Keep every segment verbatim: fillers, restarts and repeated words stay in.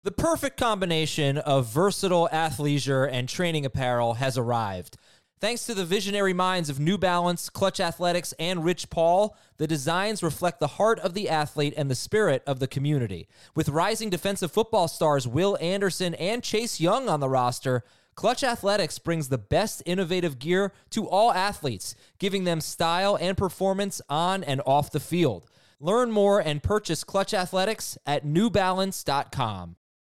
The perfect combination of versatile athleisure and training apparel has arrived. Thanks to the visionary minds of New Balance, Clutch Athletics, and Rich Paul, the designs reflect the heart of the athlete and the spirit of the community. With rising defensive football stars Will Anderson and Chase Young on the roster, Clutch Athletics brings the best innovative gear to all athletes, giving them style and performance on and off the field. Learn more and purchase Clutch Athletics at new balance dot com.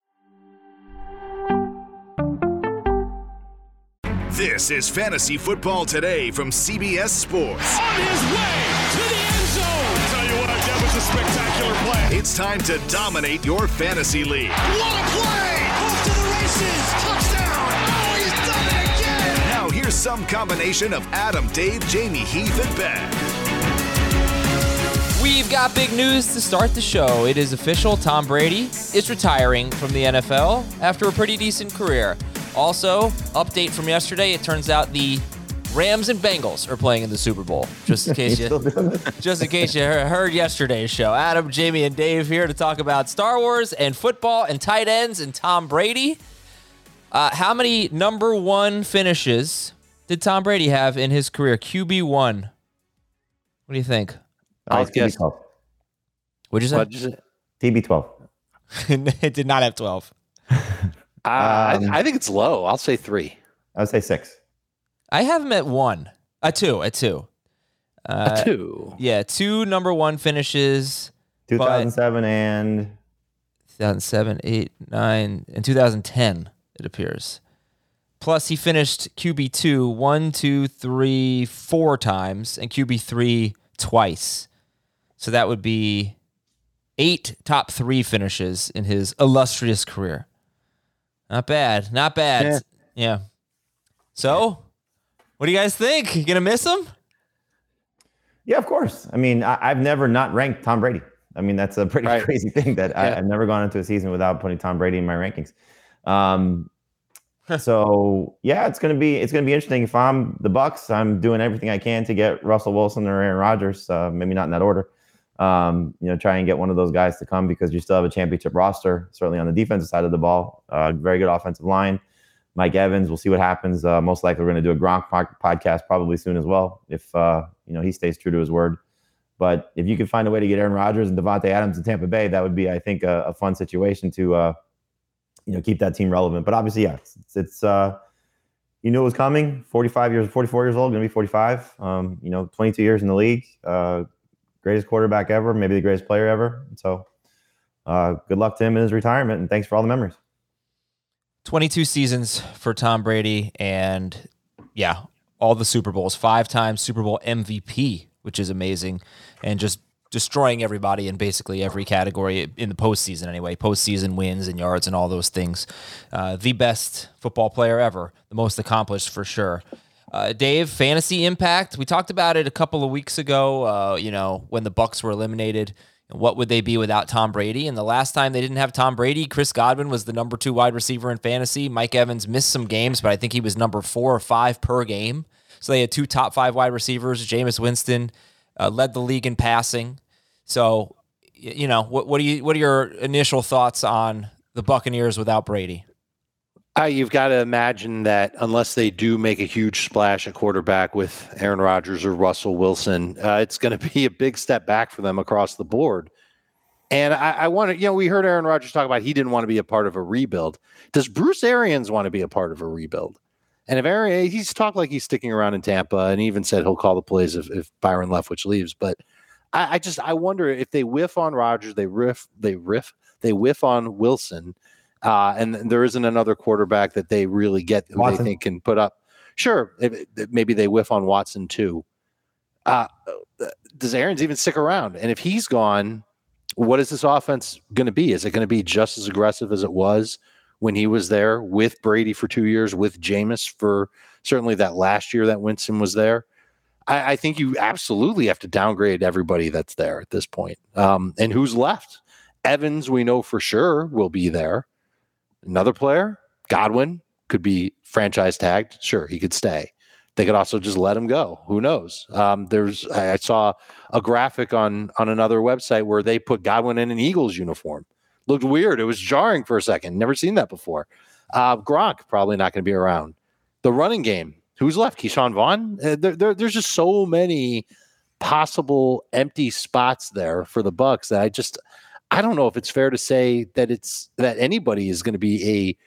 This is Fantasy Football Today from C B S Sports. On his way to the end zone. I tell you what, that was a spectacular play. It's time to dominate your fantasy league. What a play! Off to the races. Touchdown. Oh, he's done it again. Now here's some combination of Adam, Dave, Jamie, Heath, and Ben. We've got big news to start the show. It is official. Tom Brady is retiring from the N F L after a pretty decent career. Also, update from yesterday, it turns out the Rams and Bengals are playing in the Super Bowl. Just in case you just in case you heard yesterday's show. Adam, Jamie, and Dave here to talk about Star Wars and football and tight ends and Tom Brady. Uh, how many number one finishes did Tom Brady have in his career? Q B one. What do you think? I'll guess. What'd you say? What'd you say? T B twelve. It did not have twelve. Uh, Um, I, I think it's low. I'll say three. I would say six. I have him at one. A two. A two. Uh, A two. Yeah, two number one finishes. two thousand seven and two thousand seven, eight, nine, and two thousand ten, it appears. Plus, he finished Q B two one, two, three, four times, and Q B three twice. So that would be eight top three finishes in his illustrious career. Not bad. Not bad. Yeah. yeah. So, what do you guys think? You going to miss him? Yeah, of course. I mean, I, I've never not ranked Tom Brady. I mean, that's a pretty Right. crazy thing that Yeah. I, I've never gone into a season without putting Tom Brady in my rankings. Um, so yeah, it's gonna be it's gonna be interesting. If I'm the Bucks, I'm doing everything I can to get Russell Wilson or Aaron Rodgers. Uh, maybe not in that order. Um, you know, try and get one of those guys to come because you still have a championship roster. Certainly on the defensive side of the ball, uh, very good offensive line. Mike Evans, we'll see what happens. Uh, most likely, we're going to do a Gronk podcast probably soon as well, if uh, you know he stays true to his word. But if you could find a way to get Aaron Rodgers and Devontae Adams in Tampa Bay, that would be, I think, a, a fun situation to uh, you know keep that team relevant. But obviously, yeah, it's, it's uh, you knew it was coming. forty-five years, forty-four years old, going to be forty-five. Um, you know, twenty-two years in the league, uh, greatest quarterback ever, maybe the greatest player ever. So, uh, good luck to him in his retirement, and thanks for all the memories. twenty-two seasons for Tom Brady, and yeah, all the Super Bowls, five times Super Bowl M V P, which is amazing, and just destroying everybody in basically every category in the postseason anyway, postseason wins and yards and all those things. Uh, the best football player ever, the most accomplished for sure. Uh, Dave, fantasy impact. We talked about it a couple of weeks ago, uh, you know, when the Bucs were eliminated. What would they be without Tom Brady? And the last time they didn't have Tom Brady, Chris Godwin was the number two wide receiver in fantasy. Mike Evans missed some games, but I think he was number four or five per game. So they had two top five wide receivers. Jameis Winston uh, led the league in passing. So, you know, what, what do you what are your initial thoughts on the Buccaneers without Brady? Uh, you've got to imagine that unless they do make a huge splash at quarterback with Aaron Rodgers or Russell Wilson, uh, it's going to be a big step back for them across the board. And I, I want to, you know, we heard Aaron Rodgers talk about he didn't want to be a part of a rebuild. Does Bruce Arians want to be a part of a rebuild? And if Aaron, he's talked like he's sticking around in Tampa, and he even said he'll call the plays if, if Byron Leftwich leaves. But I, I just, I wonder if they whiff on Rodgers, they riff, they riff, they whiff on Wilson. Uh, and there isn't another quarterback that they really get who Watson. they think can put up. Sure, if, if maybe they whiff on Watson too. Uh, does Arians even stick around? And if he's gone, what is this offense going to be? Is it going to be just as aggressive as it was when he was there with Brady for two years, with Jameis for certainly that last year that Winston was there? I, I think you absolutely have to downgrade everybody that's there at this point. Um, and who's left? Evans, we know for sure will be there. Another player, Godwin, could be franchise tagged. Sure, he could stay. They could also just let him go. Who knows? Um, there's I saw a graphic on on another website where they put Godwin in an Eagles uniform. Looked weird. It was jarring for a second. Never seen that before. Uh, Gronk probably not going to be around. The running game. Who's left? Keyshawn Vaughn? Uh, there, there, there's just so many possible empty spots there for the Bucs that I just I don't know if it's fair to say that it's that anybody is going to be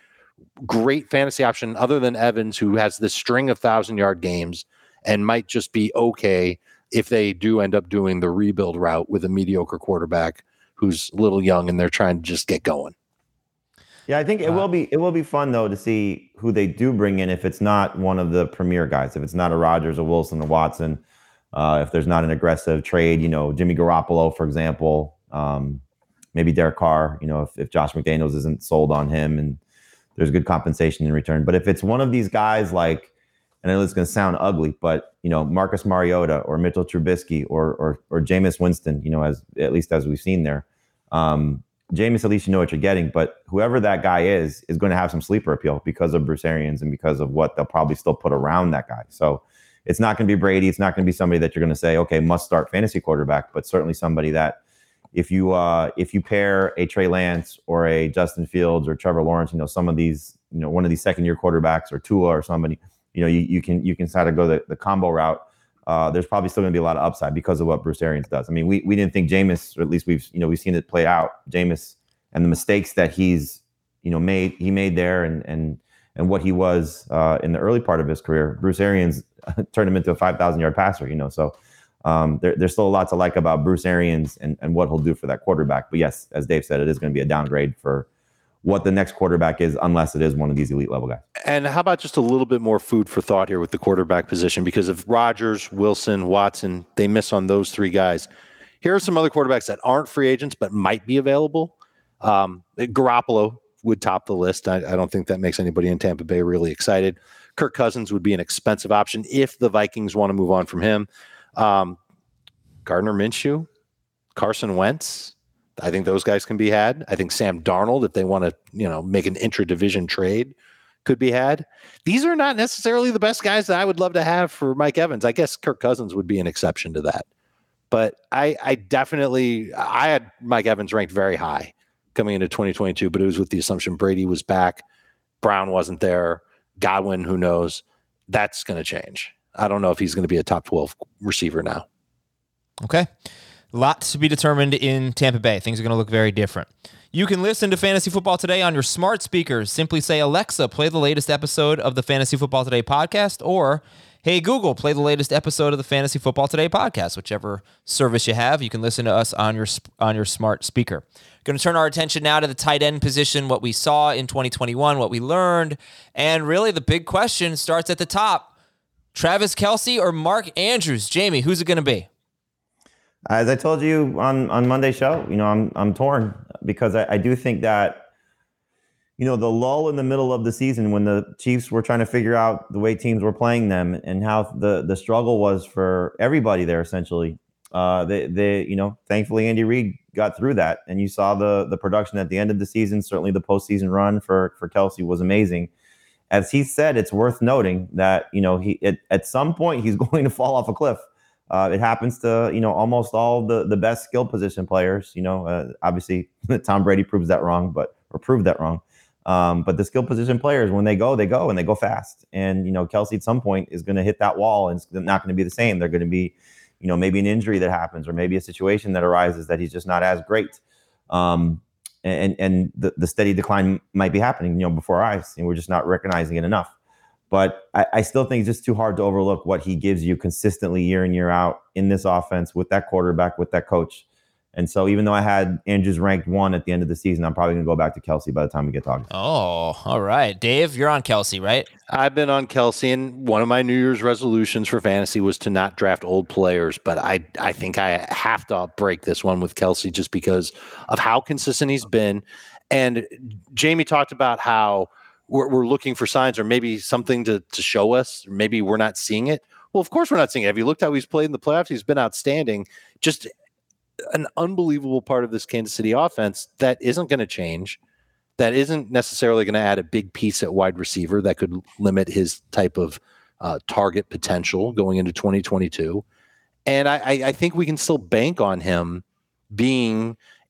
a great fantasy option other than Evans, who has this string of thousand yard games and might just be okay if they do end up doing the rebuild route with a mediocre quarterback who's a little young and they're trying to just get going. Yeah, I think it will be it will be fun though to see who they do bring in if it's not one of the premier guys, if it's not a Rodgers, a Wilson, a Watson, uh, if there's not an aggressive trade, you know, Jimmy Garoppolo, for example, um, maybe Derek Carr, you know, if, if Josh McDaniels isn't sold on him and there's good compensation in return. But if it's one of these guys like, and I know it's going to sound ugly, but you know, Marcus Mariota or Mitchell Trubisky or or or Jameis Winston, you know, as at least as we've seen there. Um, Jameis, at least you know what you're getting, but whoever that guy is, is going to have some sleeper appeal because of Bruce Arians and because of what they'll probably still put around that guy. So it's not going to be Brady. It's not going to be somebody that you're going to say, okay, must start fantasy quarterback, but certainly somebody that if you uh, if you pair a Trey Lance or a Justin Fields or Trevor Lawrence, you know, some of these, you know, one of these second year quarterbacks or Tua or somebody, you know, you, you can you can sort of go the, the combo route. Uh, there's probably still going to be a lot of upside because of what Bruce Arians does. I mean, we we didn't think Jameis, or at least we've you know we've seen it play out. Jameis and the mistakes that he's you know made he made there, and and and what he was uh, in the early part of his career. Bruce Arians turned him into a five thousand yard passer. You know, so um, there, there's still a lot to like about Bruce Arians and and what he'll do for that quarterback. But yes, as Dave said, it is going to be a downgrade for what the next quarterback is, unless it is one of these elite level guys. And how about just a little bit more food for thought here with the quarterback position? Because if Rodgers, Wilson, Watson, they miss on those three guys. Here are some other quarterbacks that aren't free agents but might be available. Um, Garoppolo would top the list. I, I don't think that makes anybody in Tampa Bay really excited. Kirk Cousins would be an expensive option if the Vikings want to move on from him. Um, Gardner Minshew, Carson Wentz. I think those guys can be had. I think Sam Darnold, if they want to, you know, make an intra-division trade, could be had. These are not necessarily the best guys that I would love to have for Mike Evans. I guess Kirk Cousins would be an exception to that. But I, I definitely, I had Mike Evans ranked very high coming into twenty twenty-two, but it was with the assumption Brady was back, Brown wasn't there, Godwin, who knows? That's going to change. I don't know if he's going to be a top twelve receiver now. Okay. Lots to be determined in Tampa Bay. Things are going to look very different. You can listen to Fantasy Football Today on your smart speakers. Simply say, Alexa, play the latest episode of the Fantasy Football Today podcast, or, hey, Google, play the latest episode of the Fantasy Football Today podcast. Whichever service you have, you can listen to us on your on your smart speaker. Going to turn our attention now to the tight end position, what we saw in twenty twenty-one, what we learned, and really the big question starts at the top. Travis Kelce or Mark Andrews? Jamie, who's it going to be? As I told you on, on Monday's show, you know, I'm I'm torn because I, I do think that, you know, the lull in the middle of the season when the Chiefs were trying to figure out the way teams were playing them and how the, the struggle was for everybody there, essentially. Uh, they, they, you know, thankfully Andy Reid got through that, and you saw the the production at the end of the season. Certainly the postseason run for, for Kelce was amazing. As he said, it's worth noting that, you know, he at, at some point he's going to fall off a cliff. Uh, it happens to, you know, almost all the, the best skill position players. You know, uh, obviously Tom Brady proves that wrong, but or proved that wrong. Um, but the skill position players, when they go, they go and they go fast. And, you know, Kelce at some point is going to hit that wall and it's not going to be the same. They're going to be, you know, maybe an injury that happens or maybe a situation that arises that he's just not as great. Um, and and the, the steady decline might be happening, you know, before our eyes, and we're just not recognizing it enough. But I, I still think it's just too hard to overlook what he gives you consistently year in, year out in this offense with that quarterback, with that coach. And so even though I had Andrews ranked one at the end of the season, I'm probably going to go back to Kelce by the time we get talking. Oh, all right. Dave, you're on Kelce, right? I've been on Kelce, and one of my New Year's resolutions for fantasy was to not draft old players, but I I think I have to break this one with Kelce just because of how consistent he's been. And Jamie talked about how we're, we're looking for signs or maybe something to, to show us, or maybe we're not seeing it. Well, of course we're not seeing it. Have you looked how he's played in the playoffs? He's been outstanding. Just an unbelievable part of this Kansas City offense that isn't going to change, that isn't necessarily going to add a big piece at wide receiver that could limit his type of uh, target potential going into twenty twenty-two. And I, I think we can still bank on him being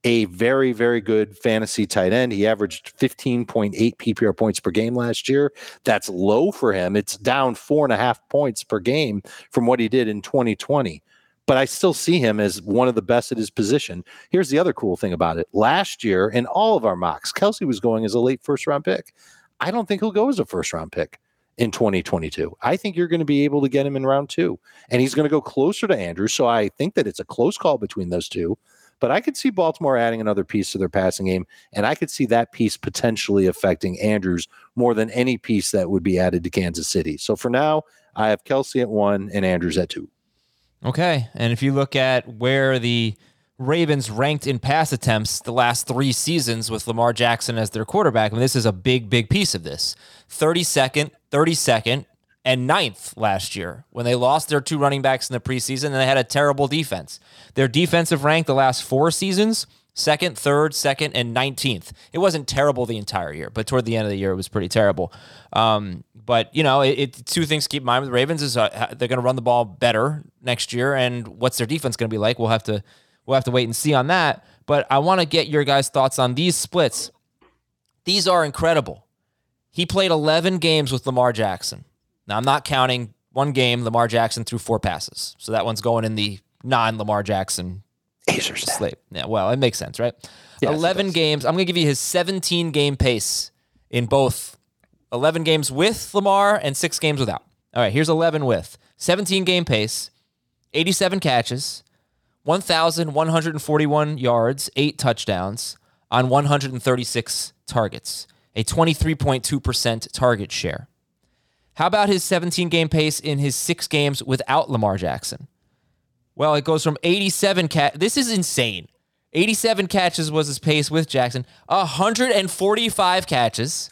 a very, very good fantasy tight end. He averaged fifteen point eight P P R points per game last year. That's low for him. It's down four and a half points per game from what he did in twenty twenty. But I still see him as one of the best at his position. Here's the other cool thing about it. Last year, in all of our mocks, Kelsey was going as a late first-round pick. I don't think he'll go as a first-round pick in twenty twenty-two. I think you're going to be able to get him in round two. And he's going to go closer to Andrews, so I think that it's a close call between those two. But I could see Baltimore adding another piece to their passing game, and I could see that piece potentially affecting Andrews more than any piece that would be added to Kansas City. So for now, I have Kelsey at one and Andrews at two. Okay, and if you look at where the Ravens ranked in pass attempts the last three seasons with Lamar Jackson as their quarterback, I mean, this is a big, big piece of this. thirty-second, thirty-second, and ninth last year when they lost their two running backs in the preseason and they had a terrible defense. Their defensive rank the last four seasons, second, third, second, and nineteenth. It wasn't terrible the entire year, but toward the end of the year, it was pretty terrible. Um, but, you know, it, it, two things to keep in mind with the Ravens is uh, they're going to run the ball better next year, and what's their defense going to be like? We'll have to we'll have to wait and see on that. But I want to get your guys' thoughts on these splits. These are incredible. He played eleven games with Lamar Jackson. Now, I'm not counting one game Lamar Jackson threw four passes. So that one's going in the non-Lamar Jackson slate. Yeah, well, it makes sense, right? Yes, eleven games. I'm going to give you his seventeen-game pace in both eleven games with Lamar and six games without. All right, here's eleven with. seventeen-game pace, eighty-seven catches, one thousand one hundred forty-one yards, eight touchdowns on one hundred thirty-six targets, a twenty-three point two percent target share. How about his seventeen-game pace in his six games without Lamar Jackson? Well, it goes from eighty-seven cat. This is insane. eighty-seven catches was his pace with Jackson. one hundred forty-five catches,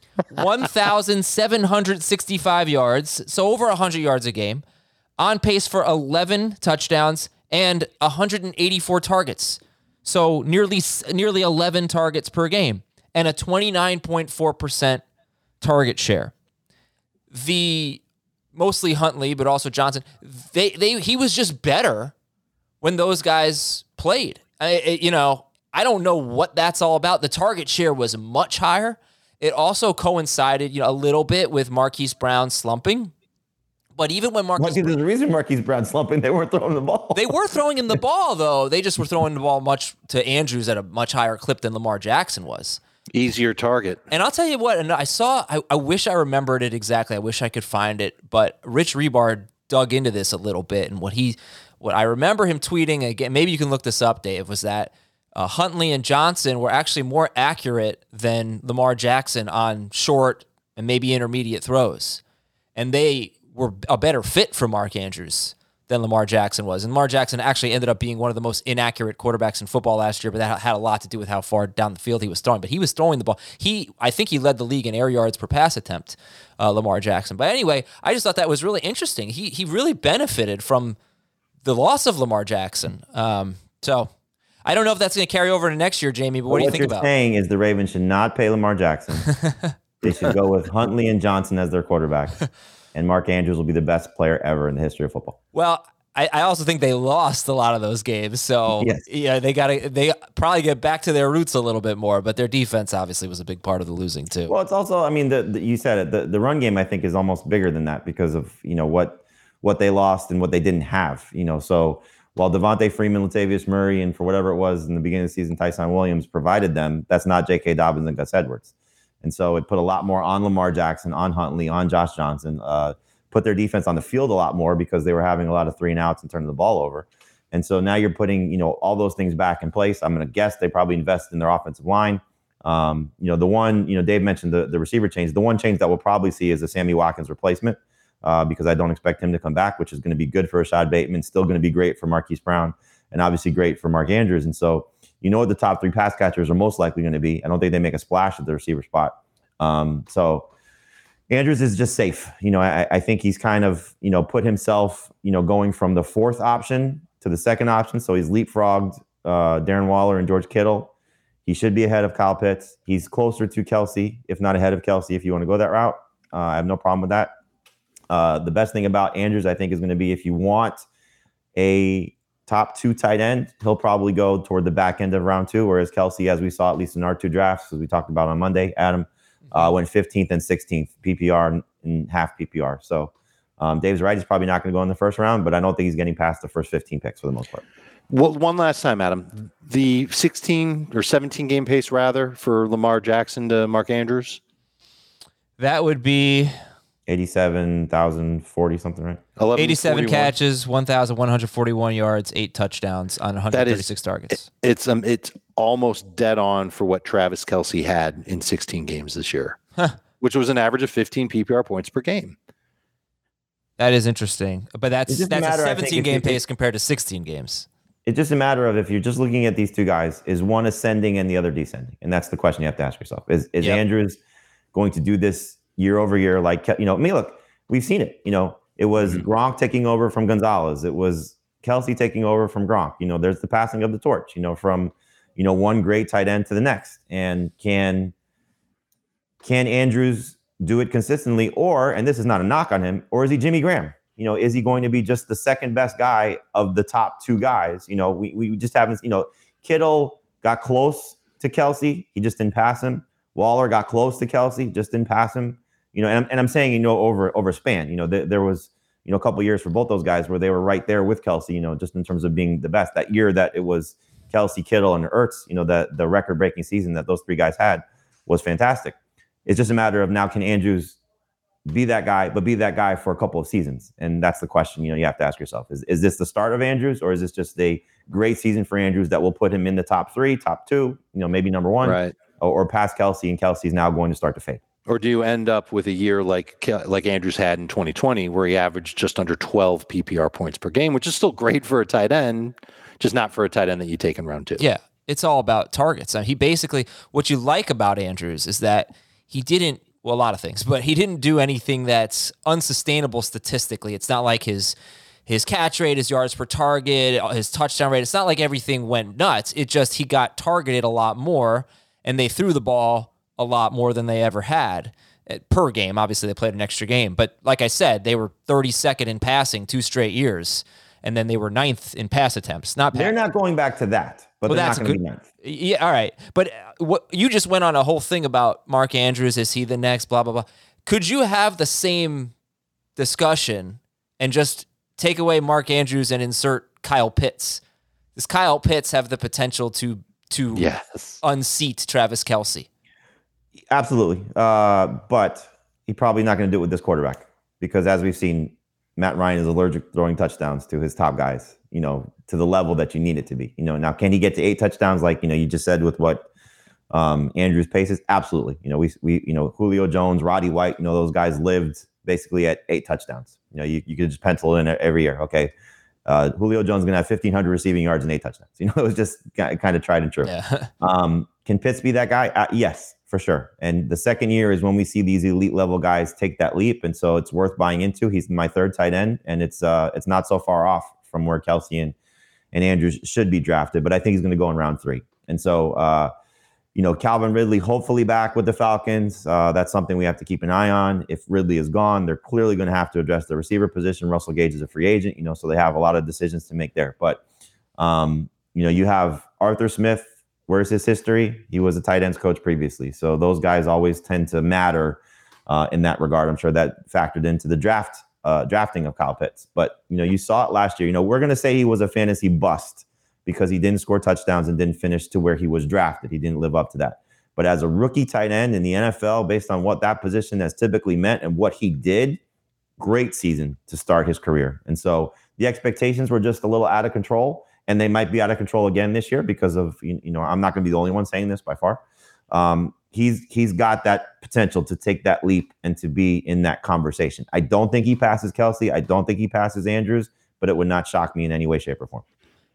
one thousand seven hundred sixty-five yards, so over one hundred yards a game, on pace for eleven touchdowns and one hundred eighty-four targets. So nearly nearly eleven targets per game and a twenty-nine point four percent target share. The mostly Huntley, but also Johnson, they they he was just better when those guys played. I, you know, I don't know what that's all about. The target share was much higher. It also coincided, you know, a little bit with Marquise Brown slumping. But even when Marquise, Marquise, there's a reason Marquise Brown slumping. They weren't throwing the ball. They were throwing him the ball though. They just were throwing the ball much to Andrews at a much higher clip than Lamar Jackson was. Easier target. And I'll tell you what, and I saw, I, I wish I remembered it exactly. I wish I could find it, but Rich Rebar dug into this a little bit. And what he, what I remember him tweeting, again, maybe you can look this up, Dave, was that uh, Huntley and Johnson were actually more accurate than Lamar Jackson on short and maybe intermediate throws. And they were a better fit for Mark Andrews than Lamar Jackson was. And Lamar Jackson actually ended up being one of the most inaccurate quarterbacks in football last year, but that had a lot to do with how far down the field he was throwing. But he was throwing the ball. He, I think he led the league in air yards per pass attempt, uh, Lamar Jackson. But anyway, I just thought that was really interesting. He he really benefited from the loss of Lamar Jackson. Um, so I don't know if that's going to carry over to next year, Jamie, but what, what do you think about it? What you're saying is the Ravens should not pay Lamar Jackson. They should go with Huntley and Johnson as their quarterbacks. And Mark Andrews will be the best player ever in the history of football. Well, I, I also think they lost a lot of those games, so yes. yeah, they got to they probably get back to their roots a little bit more. But their defense obviously was a big part of the losing too. Well, it's also, I mean, the, the, you said it. The, the run game I think is almost bigger than that because of you know what what they lost and what they didn't have. You know, so while Devontae Freeman, Latavius Murray, and for whatever it was in the beginning of the season, Tyson Williams provided them, that's not J K. Dobbins and Gus Edwards, and so it put a lot more on Lamar Jackson, on Huntley, on Josh Johnson. Uh, put their defense on the field a lot more because they were having a lot of three and outs and turning the ball over. And so now you're putting, you know, all those things back in place. I'm going to guess they probably invested in their offensive line. Um, you know, the one, you know, Dave mentioned the, the receiver change. The one change that we'll probably see is a Sammy Watkins replacement uh, because I don't expect him to come back, which is going to be good for Rashad Bateman, still going to be great for Marquise Brown, and obviously great for Mark Andrews. And so you know what the top three pass catchers are most likely going to be. I don't think they make a splash at the receiver spot. Um, so Andrews is just safe. You know, I, I think he's kind of, you know, put himself, you know, going from the fourth option to the second option. So he's leapfrogged uh, Darren Waller and George Kittle. He should be ahead of Kyle Pitts. He's closer to Kelsey, if not ahead of Kelsey, if you want to go that route. Uh, I have no problem with that. Uh, the best thing about Andrews, I think, is going to be if you want a top two tight end, he'll probably go toward the back end of round two, whereas Kelce, as we saw, at least in our two drafts, as we talked about on Monday, Adam, uh, went fifteenth and sixteenth, P P R and half P P R. So um, Dave's right. He's probably not going to go in the first round, but I don't think he's getting past the first fifteen picks for the most part. Well, one last time, Adam. The sixteen or seventeen game pace, rather, for Lamar Jackson to Mark Andrews? That would be eighty-seven thousand forty something, right? eighty-seven catches, one thousand one hundred forty-one yards, eight touchdowns on one hundred thirty-six is, targets. It's um, it's almost dead on for what Travis Kelce had in sixteen games this year, huh. which was an average of fifteen P P R points per game. That is interesting, but that's that's a, matter, a seventeen game pace compared to sixteen games. It's just a matter of, if you're just looking at these two guys, is one ascending and the other descending, and that's the question you have to ask yourself: Is is yep. Andrews going to do this year over year? Like, you know, I mean, look, we've seen it. You know, it was mm-hmm. Gronk taking over from Gonzalez. It was Kelce taking over from Gronk. You know, there's the passing of the torch, you know, from, you know, one great tight end to the next. And can, can Andrews do it consistently? Or, and this is not a knock on him, or is he Jimmy Graham? You know, is he going to be just the second best guy of the top two guys? You know, we, we just haven't, you know, Kittle got close to Kelce. He just didn't pass him. Waller got close to Kelce, just didn't pass him. You know, and I'm, and I'm saying, you know, over over span, you know, th- there was, you know, a couple of years for both those guys where they were right there with Kelce, you know, just in terms of being the best. That year that it was Kelce, Kittle, and Ertz, you know, that the record-breaking season that those three guys had was fantastic. It's just a matter of, now, can Andrews be that guy, but be that guy for a couple of seasons? And that's the question, you know, you have to ask yourself. Is, is this the start of Andrews, or is this just a great season for Andrews that will put him in the top three, top two, you know, maybe number one? Right. Or past Kelce, and Kelsey's now going to start to fade? Or do you end up with a year like like Andrews had in twenty twenty, where he averaged just under twelve P P R points per game, which is still great for a tight end, just not for a tight end that you take in round two? Yeah, it's all about targets. I mean, he basically, what you like about Andrews is that he didn't, well, a lot of things, but he didn't do anything that's unsustainable statistically. It's not like his his catch rate, his yards per target, his touchdown rate. It's not like everything went nuts. It just, he got targeted a lot more, and they threw the ball a lot more than they ever had per game. Obviously, they played an extra game. But like I said, they were thirty-second in passing two straight years, and then they were ninth in pass attempts. Not They're not going back to that, but well, they're not going to be ninth. Yeah, all right. But what you just went on a whole thing about Mark Andrews. Is he the next blah, blah, blah. Could you have the same discussion and just take away Mark Andrews and insert Kyle Pitts? Does Kyle Pitts have the potential to to yes. unseat Travis Kelce? Absolutely. Uh, but he's probably not going to do it with this quarterback, because as we've seen, Matt Ryan is allergic to throwing touchdowns to his top guys, you know, to the level that you need it to be. You know, now, can he get to eight touchdowns like, you know, you just said with what um, Andrews pace is? Absolutely. You know, we, we, you know, Julio Jones, Roddy White, you know, those guys lived basically at eight touchdowns. You know, you, you could just pencil in every year. Okay. Uh, Julio Jones is going to have fifteen hundred receiving yards and eight touchdowns. You know, it was just kind of tried and true. Yeah. um, can Pitts be that guy? Uh, yes, for sure. And the second year is when we see these elite level guys take that leap. And so it's worth buying into. He's my third tight end, and it's uh, it's not so far off from where Kelce and, and Andrews should be drafted. But I think he's going to go in round three. And so, uh, you know, Calvin Ridley hopefully back with the Falcons. Uh, that's something we have to keep an eye on. If Ridley is gone, they're clearly going to have to address the receiver position. Russell Gage is a free agent, you know, so they have a lot of decisions to make there. But, um, you know, you have Arthur Smith. Where's his history? He was a tight ends coach previously. So those guys always tend to matter uh, in that regard. I'm sure that factored into the draft uh, drafting of Kyle Pitts. But, you know, you saw it last year. You know, we're going to say he was a fantasy bust because he didn't score touchdowns and didn't finish to where he was drafted. He didn't live up to that. But as a rookie tight end in the N F L, based on what that position has typically meant and what he did, great season to start his career. And so the expectations were just a little out of control. And they might be out of control again this year because of, you know, I'm not going to be the only one saying this by far. Um, he's he's got that potential to take that leap and to be in that conversation. I don't think he passes Kelce. I don't think he passes Andrews, but it would not shock me in any way, shape, or form.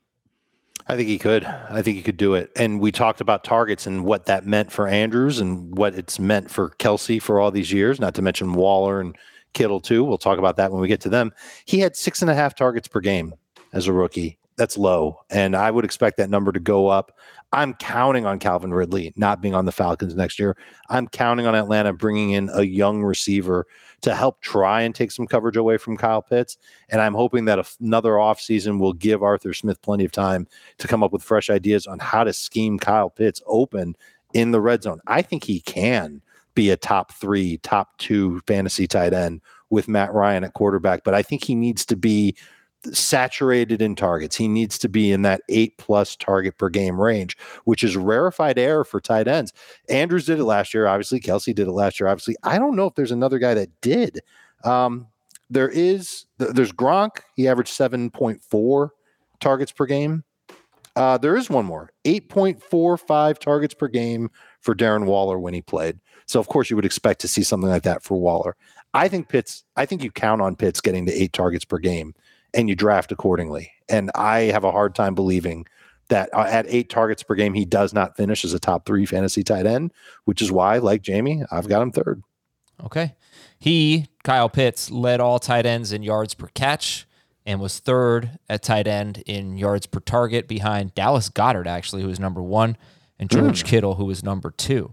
I think he could. I think he could do it. And we talked about targets and what that meant for Andrews and what it's meant for Kelce for all these years, not to mention Waller and Kittle too. We'll talk about that when we get to them. He had six and a half targets per game as a rookie. That's low, and I would expect that number to go up. I'm counting on Calvin Ridley not being on the Falcons next year. I'm counting on Atlanta bringing in a young receiver to help try and take some coverage away from Kyle Pitts. And I'm hoping that another offseason will give Arthur Smith plenty of time to come up with fresh ideas on how to scheme Kyle Pitts open in the red zone. I think he can be a top three, top two fantasy tight end with Matt Ryan at quarterback, but I think he needs to be saturated in targets. He needs to be in that eight plus target per game range, which is rarefied air for tight ends. Andrews did it last year. Obviously, Kelsey did it last year. Obviously, I don't know if there's another guy that did. Um, there is, there's Gronk. He averaged seven point four targets per game. Uh, there is one more, eight point four five targets per game for Darren Waller when he played. So, of course, you would expect to see something like that for Waller. I think Pitts, I think you count on Pitts getting to eight targets per game and you draft accordingly. And I have a hard time believing that uh, at eight targets per game, he does not finish as a top three fantasy tight end, which is why, like Jamie, I've got him third. Okay. He, Kyle Pitts, led all tight ends in yards per catch and was third at tight end in yards per target behind Dallas Goedert, actually, who was number one, and George mm. Kittle, who was number two.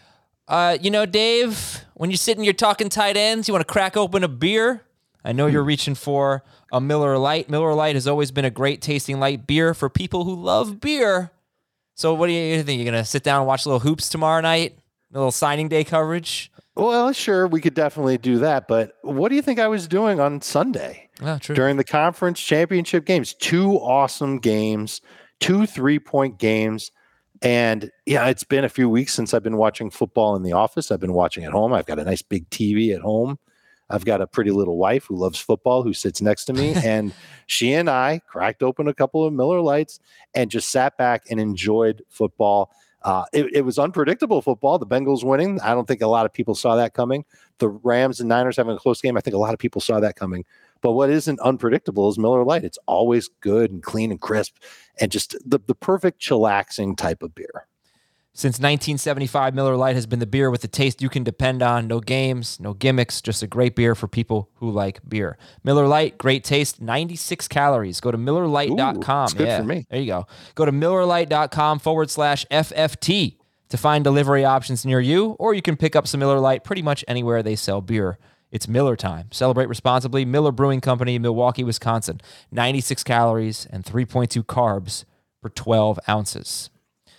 Uh, you know, Dave, when you're sitting, you're talking tight ends, you want to crack open a beer. I know you're reaching for a Miller Lite. Miller Lite has always been a great tasting light beer for people who love beer. So what do you think? You're going to sit down and watch a little hoops tomorrow night? A little signing day coverage? Well, sure, we could definitely do that. But what do you think I was doing on Sunday? Oh, true. During the conference championship games? Two awesome games, two three-point games. And yeah, it's been a few weeks since I've been watching football in the office. I've been watching at home. I've got a nice big T V at home. I've got a pretty little wife who loves football who sits next to me. And she and I cracked open a couple of Miller Lights and just sat back and enjoyed football. Uh, it, it was unpredictable football. The Bengals winning. I don't think a lot of people saw that coming. The Rams and Niners having a close game. I think a lot of people saw that coming. But what isn't unpredictable is Miller Lite. It's always good and clean and crisp and just the, the perfect chillaxing type of beer. Since nineteen seventy-five, Miller Lite has been the beer with the taste you can depend on. No games, no gimmicks, just a great beer for people who like beer. Miller Lite, great taste, ninety-six calories. Go to Miller Lite dot com. That's good yeah, for me. There you go. Go to Miller Lite dot com forward slash F F T to find delivery options near you, or you can pick up some Miller Lite pretty much anywhere they sell beer. It's Miller time. Celebrate responsibly. Miller Brewing Company, Milwaukee, Wisconsin. ninety-six calories and three point two carbs per twelve ounces.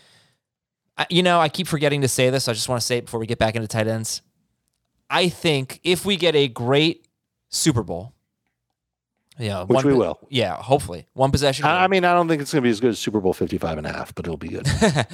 I, you know, I keep forgetting to say this. I just want to say it before we get back into tight ends. I think if we get a great Super Bowl, yeah, which we will. Yeah, hopefully. One possession. I, I mean, I don't think it's going to be as good as Super Bowl fifty-five and a half, but it'll be good.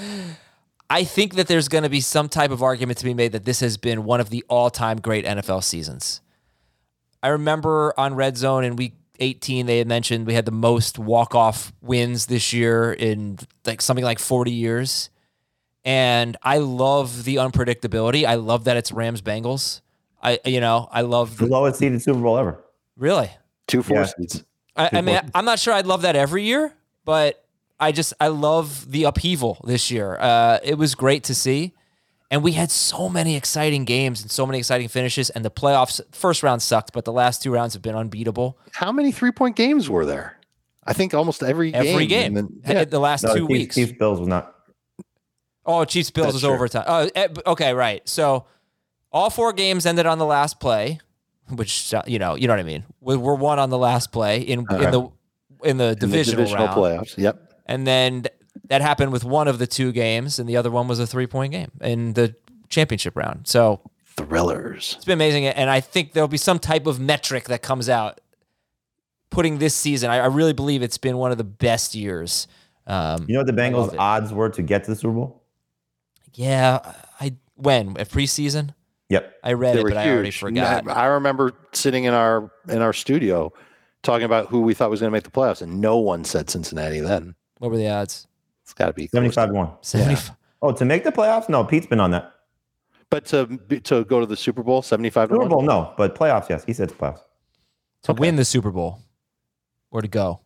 I think that there's going to be some type of argument to be made that this has been one of the all-time great N F L seasons. I remember on Red Zone in week eighteen, they had mentioned we had the most walk-off wins this year in like something like forty years. And I love the unpredictability. I love that it's Rams-Bengals. I, you know, I love the, the lowest seeded Super Bowl ever. Really? Two four yeah. seeds. I, Two I mean, four. I'm not sure I'd love that every year, but I just, I love the upheaval this year. Uh, it was great to see. And we had so many exciting games and so many exciting finishes. And the playoffs, first round sucked, but the last two rounds have been unbeatable. How many three-point games were there? I think almost every game. Every game. Then, yeah. The last no, two Chiefs, weeks. Chiefs Bills was not. Oh, Chiefs Bills That's was true. overtime. Oh, okay, right. So all four games ended on the last play, which you know, you know what I mean. We were one on the last play in Uh-huh. in the in the in the divisional, divisional round. playoffs. Yep. And then that happened with one of the two games, and the other one was a three-point game in the championship round. So Thrillers. it's been amazing, and I think there'll be some type of metric that comes out putting this season. I, I really believe it's been one of the best years. Um, You know what the I love Bengals' it. odds were to get to the Super Bowl? Yeah, I when at preseason. Yep. I read They it, were but I already huge. forgot. I remember sitting in our in our studio talking about who we thought was going to make the playoffs, and no one said Cincinnati then. What were the odds? It's got to be close to- seventy-five to one. seventy-five. Oh, to make the playoffs? No, Pete's been on that. But to be- to go to the Super Bowl, seventy-five to Super one. Bowl, no. But playoffs, yes. He said it's playoffs. To Okay. win the Super Bowl or to go?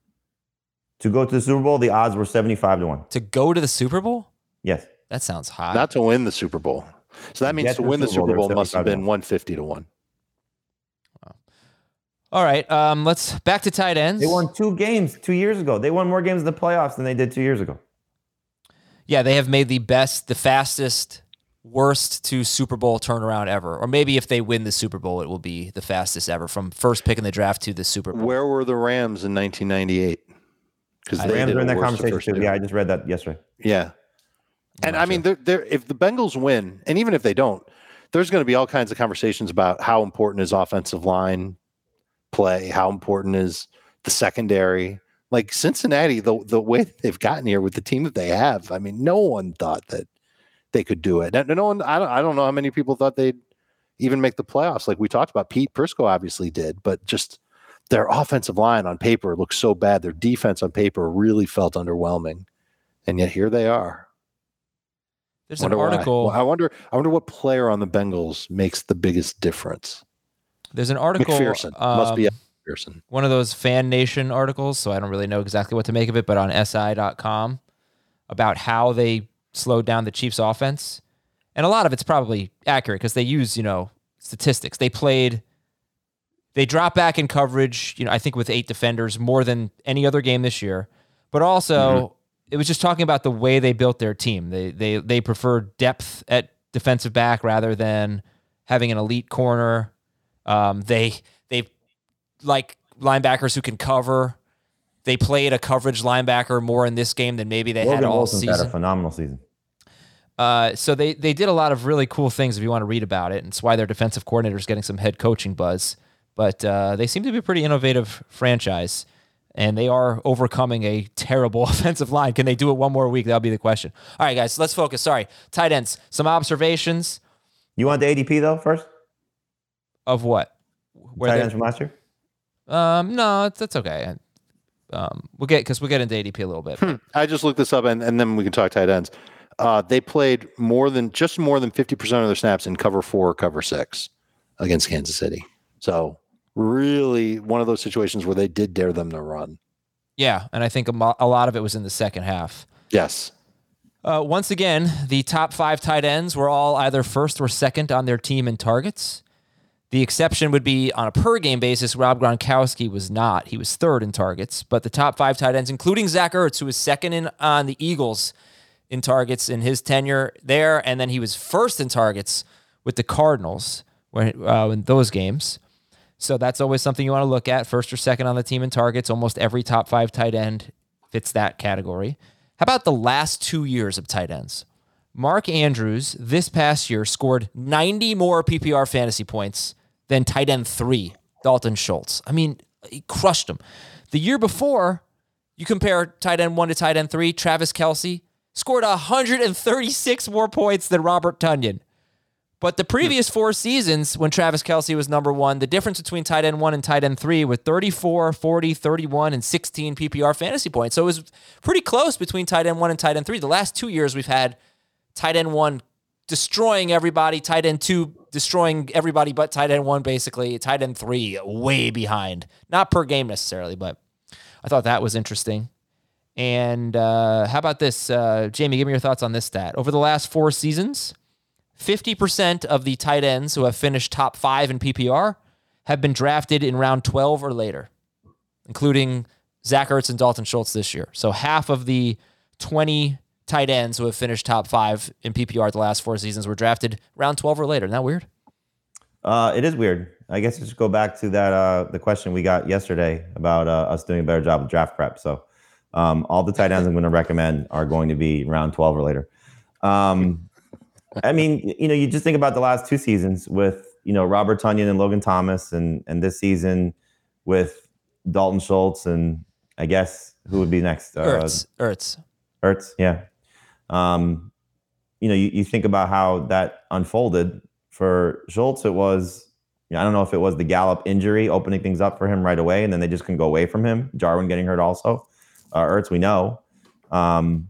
To go to the Super Bowl, the odds were seventy-five to one. To go to the Super Bowl? Yes. That sounds high. Not to win the Super Bowl. So that means Get to to the win the Super Bowl, Super Bowl they're must have seventy-five to been one fifty to one. All right, um, let's back to tight ends. They won two games two years ago. They won more games in the playoffs than they did two years ago. Yeah, they have made the best, the fastest, worst to Super Bowl turnaround ever. Or maybe if they win the Super Bowl, it will be the fastest ever from first pick in the draft to the Super Bowl. Where were the Rams in nineteen ninety-eight? Because The Rams were in that conversation too. Yeah, I just read that yesterday. Yeah. And I mean, they're, they're, if the Bengals win, and even if they don't, there's going to be all kinds of conversations about how important is offensive line play, how important is the secondary. Like Cincinnati, the the way they've gotten here with the team that they have, I mean, no one thought that they could do it. No, no one, I don't, I don't know how many people thought they'd even make the playoffs. Like we talked about, Pete Prisco obviously did, but just their offensive line on paper looked so bad. Their defense on paper really felt underwhelming, and yet here they are. There's an article. Well, I wonder. I wonder what player on the Bengals makes the biggest difference. There's an article. McPherson um, must be McPherson. One of those Fan Nation articles, so I don't really know exactly what to make of it, but on S I dot com about how they slowed down the Chiefs' offense, and a lot of it's probably accurate because they use you know statistics. They played. They dropped back in coverage, you know, I think with eight defenders more than any other game this year, but also. Mm-hmm. It was just talking about the way they built their team. They they they prefer depth at defensive back rather than having an elite corner. Um, they they like linebackers who can cover. They played a coverage linebacker more in this game than maybe they Logan had all Wilson's season. had a phenomenal season. Uh, so they they did a lot of really cool things if you want to read about it. And it's why their defensive coordinator is getting some head coaching buzz. But uh, they seem to be a pretty innovative franchise. And they are overcoming a terrible offensive line. Can they do it one more week? That'll be the question. All right, guys, let's focus. Sorry. Tight ends. Some observations. You want the A D P, though, first? Of what? Where tight ends from last year? Um, no, it's, that's okay. Um, we'll get because we'll get into A D P a little bit. Hmm. I just looked this up, and, and then we can talk tight ends. Uh, they played more than just more than fifty percent of their snaps in cover four or cover six against Kansas City. So really one of those situations where they did dare them to run. Yeah, and I think a, mo- a lot of it was in the second half. Yes. Uh, once again, the top five tight ends were all either first or second on their team in targets. The exception would be on a per-game basis, Rob Gronkowski was not. He was third in targets. But the top five tight ends, including Zach Ertz, who was second in on the Eagles in targets in his tenure there, and then he was first in targets with the Cardinals when, uh, in those games. So that's always something you want to look at. First or second on the team in targets. Almost every top five tight end fits that category. How about the last two years of tight ends? Mark Andrews this past year scored ninety more P P R fantasy points than tight end three, Dalton Schultz. I mean, he crushed him. The year before, you compare tight end one to tight end three, Travis Kelce scored one hundred thirty-six more points than Robert Tonyan. But the previous four seasons, when Travis Kelce was number one, the difference between tight end one and tight end three was thirty-four, forty, thirty-one, and sixteen P P R fantasy points. So it was pretty close between tight end one and tight end three. The last two years, we've had tight end one destroying everybody, tight end two destroying everybody but tight end one, basically. Tight end three way behind. Not per game necessarily, but I thought that was interesting. And uh, how about this? Uh, Jamie, give me your thoughts on this stat. Over the last four seasons, fifty percent of the tight ends who have finished top five in P P R have been drafted in round twelve or later, including Zach Ertz and Dalton Schultz this year. So half of the twenty tight ends who have finished top five in P P R the last four seasons were drafted round twelve or later. Isn't that weird? Uh, it is weird. I guess just go back to that uh, the question we got yesterday about uh, us doing a better job with draft prep. So um, all the tight ends I'm going to recommend are going to be round twelve or later. Um, I mean, you know, you just think about the last two seasons with, you know, Robert Tonyan and Logan Thomas, and and this season with Dalton Schultz, and I guess who would be next? Uh, Ertz. Ertz. Ertz, yeah. Um, you know, you, you think about how that unfolded for Schultz. It was, you know, I don't know if it was the Gallup injury opening things up for him right away, and then they just couldn't go away from him. Jarwin getting hurt also. Uh, Ertz, we know. Um,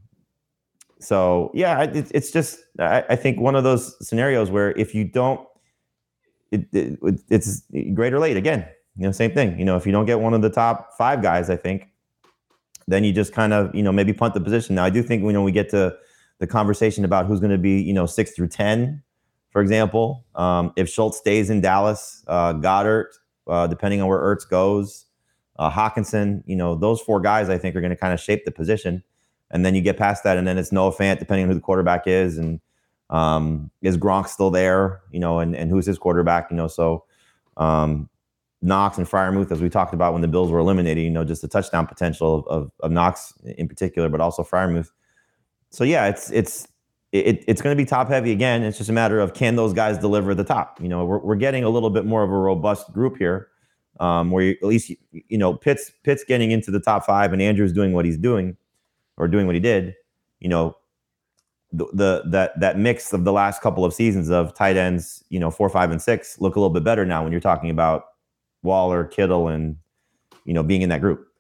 So, yeah, it, it's just, I, I think one of those scenarios where if you don't, it, it, it's great or late. Again, you know, same thing. You know, if you don't get one of the top five guys, I think, then you just kind of, you know, maybe punt the position. Now, I do think, you know, we get to the conversation about who's going to be, you know, six through ten, for example. Um, if Schultz stays in Dallas, uh, Goddard, uh, depending on where Ertz goes. Uh, Hawkinson, you know, those four guys I think are going to kind of shape the position. And then you get past that, and then it's Noah Fant, depending on who the quarterback is, and um, is Gronk still there, you know, and, and who's his quarterback, you know, so um, Knox and Freiermuth, as we talked about when the Bills were eliminated, you know, just the touchdown potential of, of, of Knox in particular, but also Freiermuth. So yeah, it's it's it, it's going to be top heavy again. It's just a matter of, can those guys deliver at the top? You know, we're we're getting a little bit more of a robust group here, um, where you, at least you know Pitt's Pitt's getting into the top five, and Andrew's doing what he's doing, or doing what he did. You know, the, the that that mix of the last couple of seasons of tight ends, you know, four, five, and six look a little bit better now when you're talking about Waller, Kittle, and you know being in that group.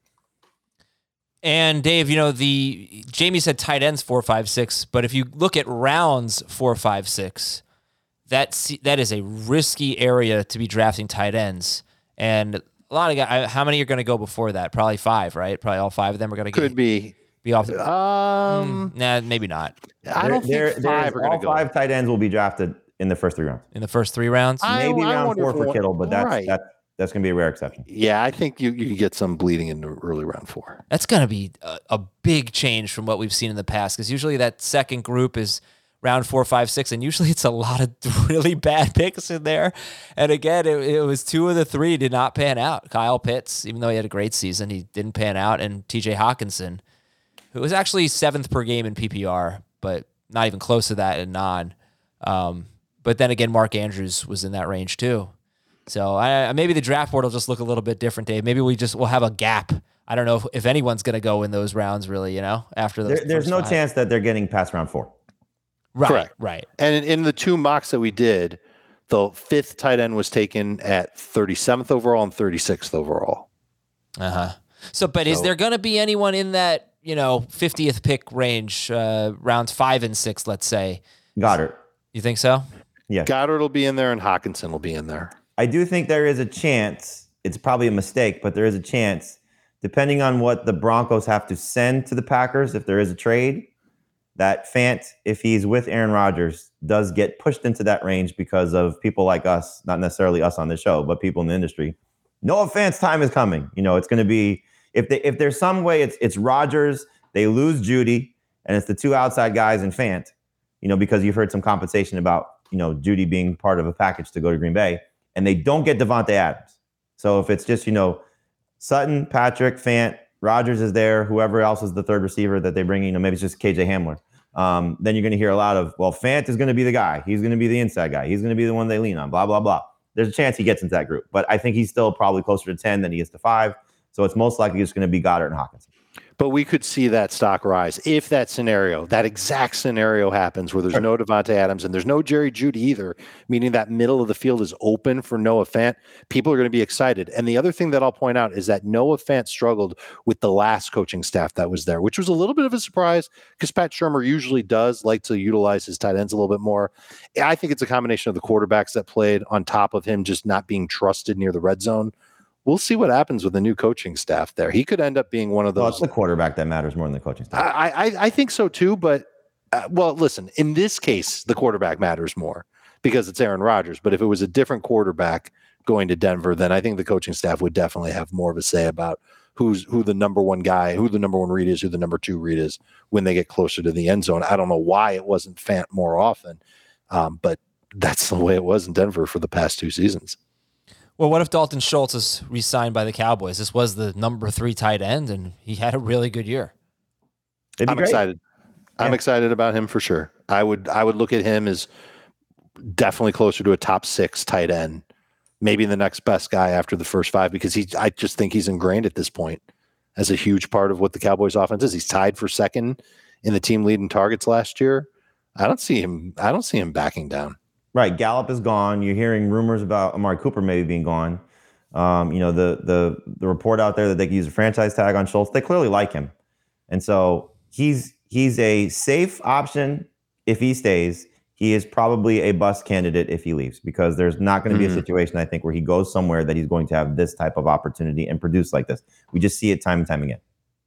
And Dave, you know, the Jamie said tight ends four, five, six, but if you look at rounds four, five, six, that's that is a risky area to be drafting tight ends. And a lot of guys, how many are going to go before that? Probably five, right? Probably all five of them are going to Could be be off. The, um, mm, nah, maybe not. I don't there, think there, five are going all to go. five tight ends will be drafted in the first three rounds. In the first three rounds, I- Maybe I round wonder four if for one- Kittle, but that's right. that's that's going to be a rare exception. Yeah, I think you you get some bleeding in the early round four. that's going to be a, a big change from what we've seen in the past. Because usually that second group is round four, five, six, and usually it's a lot of really bad picks in there. And again, it, it was two of the three did not pan out. Kyle Pitts, even though he had a great season, he didn't pan out, and T J Hawkinson, who was actually seventh per game in P P R, but not even close to that in non. Um, but then again, Mark Andrews was in that range too. So I, maybe the draft board will just look a little bit different, Dave. Maybe we just will have a gap. I don't know if, if anyone's going to go in those rounds, really. You know, after those. There, there's first no five. chance that they're getting past round four. Right, Correct. right. And in, in the two mocks that we did, the fifth tight end was taken at thirty-seventh overall and thirty-sixth overall. Uh huh. So, but is So- there going to be anyone in that, you know, fiftieth pick range, uh, rounds five and six, let's say? Goddard. You think so? Yes. Goddard will be in there and Hawkinson will be in there. I do think there is a chance. It's probably a mistake, but there is a chance, depending on what the Broncos have to send to the Packers, if there is a trade, that Fant, if he's with Aaron Rodgers, does get pushed into that range because of people like us, not necessarily us on the show, but people in the industry. Noah Fant's time is coming. You know, it's going to be, if they, if there's some way it's it's Rodgers, they lose Judy, and it's the two outside guys and Fant, you know, because you've heard some compensation about, you know, Judy being part of a package to go to Green Bay, and they don't get Devontae Adams. So if it's just, you know, Sutton, Patrick, Fant, Rodgers is there, whoever else is the third receiver that they bring, you know, maybe it's just K J Hamler. Um, then you're going to hear a lot of, well, Fant is going to be the guy. He's going to be the inside guy. He's going to be the one they lean on, blah, blah, blah. There's a chance he gets into that group. But I think he's still probably closer to ten than he is to five. So it's most likely it's going to be Goddard and Hawkinson. But we could see that stock rise if that scenario, that exact scenario happens where there's no Devontae Adams and there's no Jerry Jeudy either, meaning that middle of the field is open for Noah Fant. People are going to be excited. And the other thing that I'll point out is that Noah Fant struggled with the last coaching staff that was there, which was a little bit of a surprise because Pat Shurmur usually does like to utilize his tight ends a little bit more. I think it's a combination of the quarterbacks that played on top of him just not being trusted near the red zone. We'll see what happens with the new coaching staff there. He could end up being one of those. Well, it's the quarterback that matters more than the coaching staff. I, I, I think so too, but uh, well, listen, in this case, the quarterback matters more because it's Aaron Rodgers. But if it was a different quarterback going to Denver, then I think the coaching staff would definitely have more of a say about who's who the number one guy, who the number one read is, who the number two read is when they get closer to the end zone. I don't know why it wasn't Fant more often, um, but that's the way it was in Denver for the past two seasons. Well, what if Dalton Schultz is re-signed by the Cowboys? This was the number three tight end, and he had a really good year. It'd be I'm great. excited. I'm Yeah. excited about him for sure. I would I would look at him as definitely closer to a top six tight end, maybe the next best guy after the first five, because he I just think he's ingrained at this point as a huge part of what the Cowboys offense is. He's tied for second in the team lead in targets last year. I don't see him. I don't see him backing down. Right, Gallup is gone. You're hearing rumors about Amari Cooper maybe being gone. Um, you know, the the the report out there that they could use a franchise tag on Schultz. They clearly like him, and so he's he's a safe option if he stays. He is probably a bust candidate if he leaves because there's not going to be Mhm. a situation I think where he goes somewhere that he's going to have this type of opportunity and produce like this. We just see it time and time again.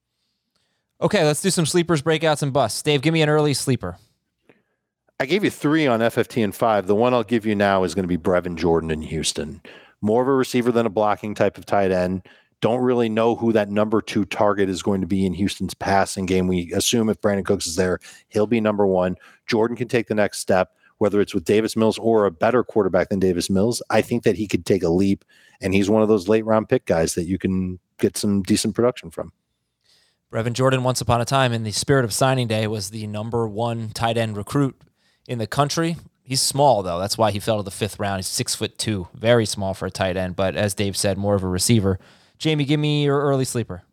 Okay, let's do some sleepers, breakouts, and busts. Dave, give me an early sleeper. I gave you three on F F T and five. The one I'll give you now is going to be Brevin Jordan in Houston. more of a receiver than a blocking type of tight end. Don't really know who that number two target is going to be in Houston's passing game. We assume if Brandon Cooks is there, he'll be number one. Jordan can take the next step, whether it's with Davis Mills or a better quarterback than Davis Mills. I think that he could take a leap, and he's one of those late round pick guys that you can get some decent production from. Brevin Jordan, once upon a time, in the spirit of signing day, was the number one tight end recruit in the country. He's small, though. That's why he fell to the fifth round. He's six foot two, very small for a tight end, but as Dave said, more of a receiver. Jamie, give me your early sleeper.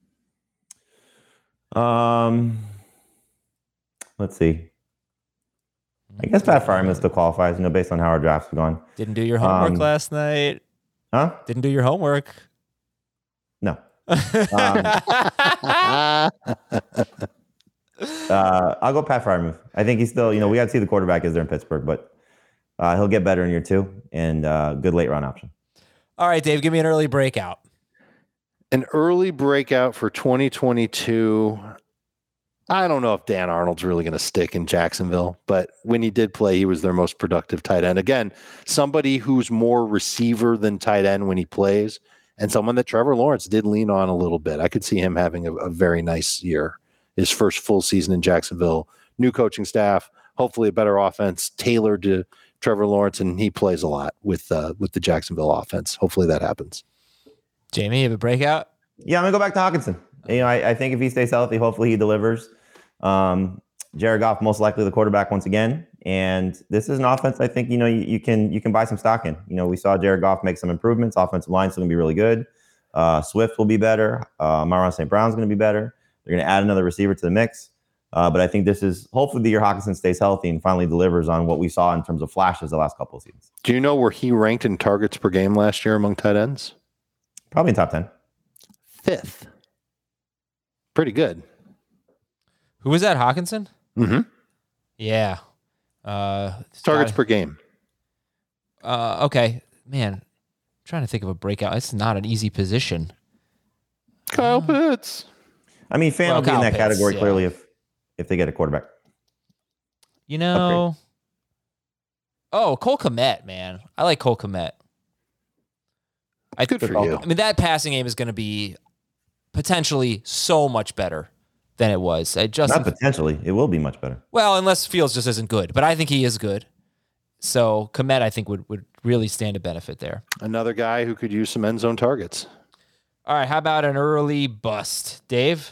Um, let's see. I guess Pat Freiermuth still qualifies, you know, based on how our drafts have gone. Didn't do your homework um, last night. Huh? Didn't do your homework. No. um, uh, I'll go Pat Freiermuth. I think he's still, you know, we got to see the quarterback is there in Pittsburgh, but uh, he'll get better in year two, and uh, good late round option. All right, Dave, give me an early breakout. An early breakout for twenty twenty-two. I don't know if Dan Arnold's really going to stick in Jacksonville, but when he did play, he was their most productive tight end. Again, somebody who's more receiver than tight end when he plays, and someone that Trevor Lawrence did lean on a little bit. I could see him having a, a very nice year. His first full season in Jacksonville, new coaching staff, hopefully a better offense tailored to Trevor Lawrence, and he plays a lot with uh, with the Jacksonville offense. Hopefully that happens. Jamie, you have a breakout? Yeah, I'm going to go back to Hockenson. You know, I, I think if he stays healthy, hopefully he delivers. Um, Jared Goff, most likely the quarterback once again. And this is an offense I think, you know, you, you can you can buy some stock in. You know, we saw Jared Goff make some improvements. Offensive line's going to be really good. Uh, Swift will be better. Uh, Amon-Ra Saint Brown's going to be better. They're going to add another receiver to the mix. Uh, but I think this is hopefully the year Hockenson stays healthy and finally delivers on what we saw in terms of flashes the last couple of seasons. Do you know where he ranked in targets per game last year among tight ends? Probably in top ten. Fifth. Pretty good. Who was that, Hockenson? Mm-hmm. Yeah. Uh, targets gotta, per game. Uh, okay. Man, I'm trying to think of a breakout. It's not an easy position. Kyle Pitts. I mean, Fan well, will be Kyle in that Pitts, category yeah. clearly if if they get a quarterback. You know. Upgrade. Oh, Cole Kmet, man. I like Cole Kmet. I, Good for you. I mean, that passing game is going to be potentially so much better than it was. I just Not potentially. It will be much better. Well, unless Fields just isn't good. But I think he is good. So Kmet, I think, would, would really stand to benefit there. Another guy who could use some end zone targets. All right, how about an early bust? Dave?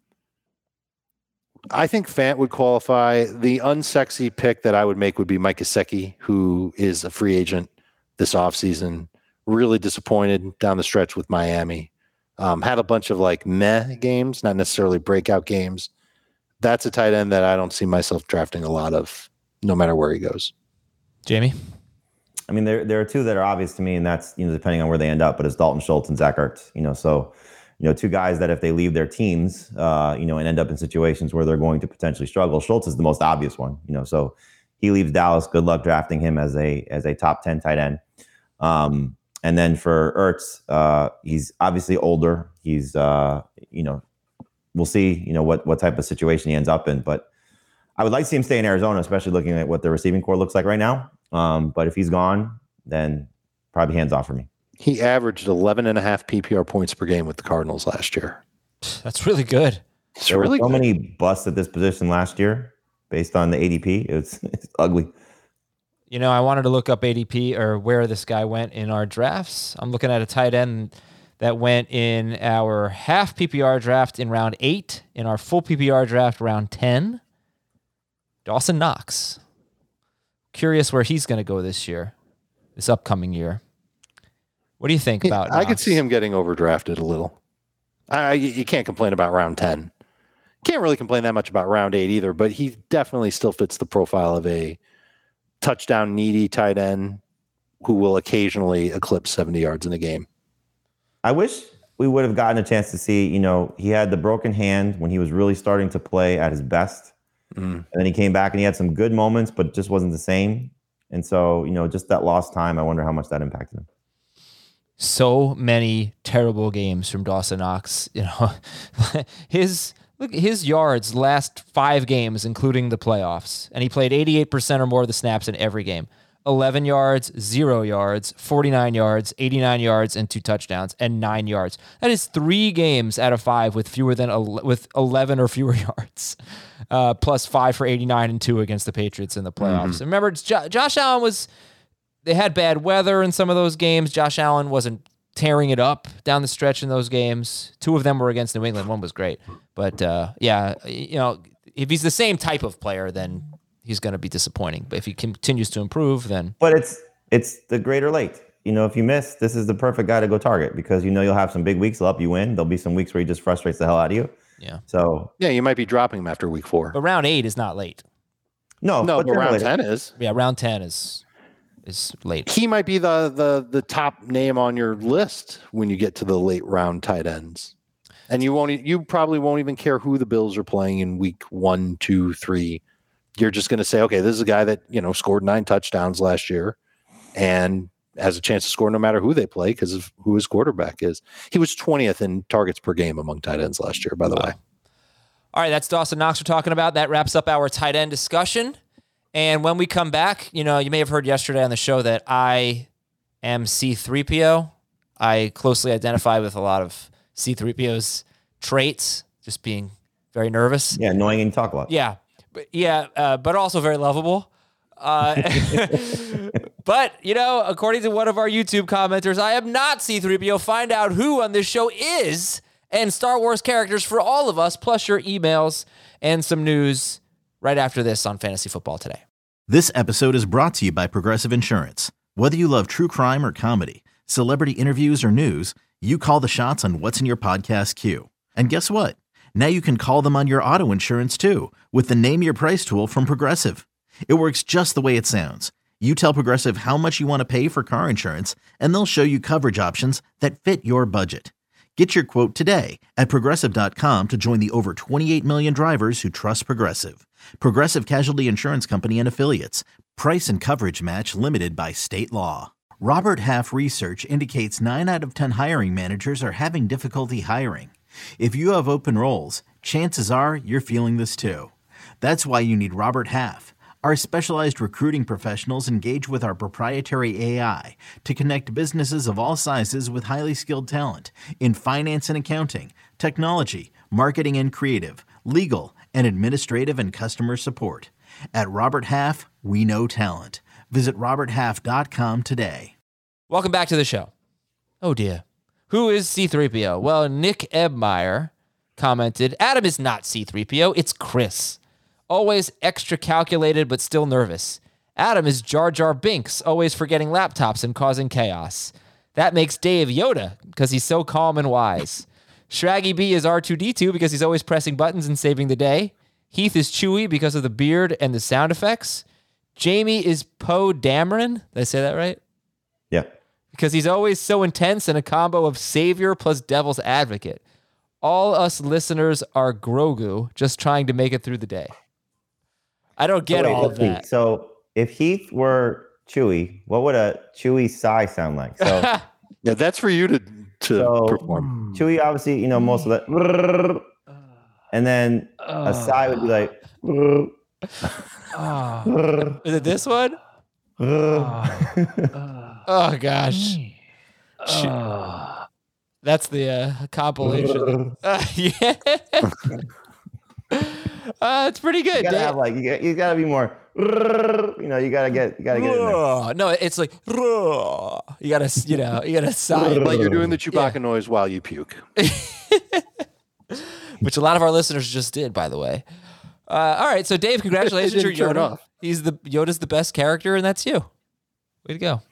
I think Fant would qualify. The unsexy pick that I would make would be Mike Gesicki, who is a free agent this offseason. Really disappointed down the stretch with Miami. Um, had a bunch of like meh games, not necessarily breakout games. That's a tight end that I don't see myself drafting a lot of, no matter where he goes. Jamie? I mean, there there are two that are obvious to me, and that's, you know, depending on where they end up, but it's Dalton Schultz and Zach Ertz. You know, so, you know, two guys that if they leave their teams, uh, you know, and end up in situations where they're going to potentially struggle. Schultz is the most obvious one, you know, so he leaves Dallas. Good luck drafting him as a as a top ten tight end. Um, And then for Ertz, uh, he's obviously older. He's, uh, you know, we'll see, you know, what what type of situation he ends up in. But I would like to see him stay in Arizona, especially looking at what the receiving core looks like right now. Um, but if he's gone, then probably hands off for me. He averaged eleven and a half P P R points per game with the Cardinals last year. That's really good. It's there really were so good. many busts at this position last year based on the A D P. It's it's ugly. You know, I wanted to look up A D P or where this guy went in our drafts. I'm looking at a tight end that went in our half P P R draft in round eight, in our full P P R draft round ten. Dawson Knox. Curious where he's going to go this year, this upcoming year. What do you think about I Knox? could see him getting overdrafted a little. I, you can't complain about round ten. Can't really complain that much about round eight either, but he definitely still fits the profile of a touchdown needy tight end who will occasionally eclipse seventy yards in a game. I wish we would have gotten a chance to see, you know, he had the broken hand when he was really starting to play at his best. Mm. And then he came back and he had some good moments, but just wasn't the same. And so, you know, just that lost time, I wonder how much that impacted him. So many terrible games from Dawson Knox. You know, his look his yards last five games, including the playoffs, and he played eighty-eight percent or more of the snaps in every game. eleven yards, zero yards, forty-nine yards, eighty-nine yards, and two touchdowns, and nine yards. That is three games out of five with fewer than ele- with eleven or fewer yards, uh, plus five for eighty-nine and two against the Patriots in the playoffs. Mm-hmm. Remember, jo- Josh Allen was. They had bad weather in some of those games. Josh Allen wasn't tearing it up down the stretch in those games. Two of them were against New England. One was great, but uh, yeah, you know, if he's the same type of player, then he's going to be disappointing. But if he continues to improve, then. But it's it's the great or late. You know, if you miss, this is the perfect guy to go target because you know you'll have some big weeks. They'll help you win. There'll be some weeks where he just frustrates the hell out of you. Yeah. So yeah, you might be dropping him after week four. But round eight is not late. No, no, but, but round late. ten is. Yeah, round ten is is late. He might be the the the top name on your list when you get to the late round tight ends. And you won't. You probably won't even care who the Bills are playing in week one, two, three. You're just going to say, okay, this is a guy that you know scored nine touchdowns last year, and has a chance to score no matter who they play because of who his quarterback is. He was twentieth in targets per game among tight ends last year, by the wow. way. All right, that's Dawson Knox we're talking about. That wraps up our tight end discussion. And when we come back, you know, you may have heard yesterday on the show that I am C three P O. I closely identify with a lot of C three P O's traits, just being very nervous. Yeah, annoying and talk a lot. Yeah, but yeah, uh, but also very lovable. Uh, but, you know, according to one of our YouTube commenters, I am not C three P O. Find out who on this show is and Star Wars characters for all of us, plus your emails and some news right after this on Fantasy Football Today. This episode is brought to you by Progressive Insurance. Whether you love true crime or comedy, celebrity interviews or news, you call the shots on what's in your podcast queue. And guess what? Now you can call them on your auto insurance too with the Name Your Price tool from Progressive. It works just the way it sounds. You tell Progressive how much you want to pay for car insurance, and they'll show you coverage options that fit your budget. Get your quote today at Progressive dot com to join the over twenty-eight million drivers who trust Progressive. Progressive Casualty Insurance Company and Affiliates. Price and coverage match limited by state law. Robert Half research indicates nine out of ten hiring managers are having difficulty hiring. If you have open roles, chances are you're feeling this too. That's why you need Robert Half. Our specialized recruiting professionals engage with our proprietary A I to connect businesses of all sizes with highly skilled talent in finance and accounting, technology, marketing and creative, legal, and administrative and customer support. At Robert Half, we know talent. Visit robert half dot com today. Welcome back to the show. Oh dear. Who is C three P O? Well, Nick Ebmeyer commented, Adam is not C three P O, it's Chris. Always extra calculated, but still nervous. Adam is Jar Jar Binks, always forgetting laptops and causing chaos. That makes Dave Yoda, because he's so calm and wise. Shraggy B is R two D two, because he's always pressing buttons and saving the day. Heath is Chewy, because of the beard and the sound effects. Jamie is Poe Dameron. Did I say that right? Yeah. Because he's always so intense and a combo of savior plus devil's advocate. All us listeners are Grogu, just trying to make it through the day. I don't get so wait, all of that. See. So if Heath were Chewy, what would a Chewy sigh sound like? So yeah, that's for you to to so perform. Chewy, obviously, you know, most of that, and then a sigh would be like. Oh. Is it this one? Oh gosh. Oh. That's the uh, compilation. uh, yeah. Uh, it's pretty good. You gotta Dave. have like you, got, you gotta be more. You know, you gotta get you gotta get in there. No, it's like you gotta you know you gotta sigh like you're doing the Chewbacca yeah. noise while you puke, which a lot of our listeners just did, by the way. Uh, all right, so Dave, congratulations, you're Yoda. Off. He's the Yoda's the best character, and that's you. Way to go.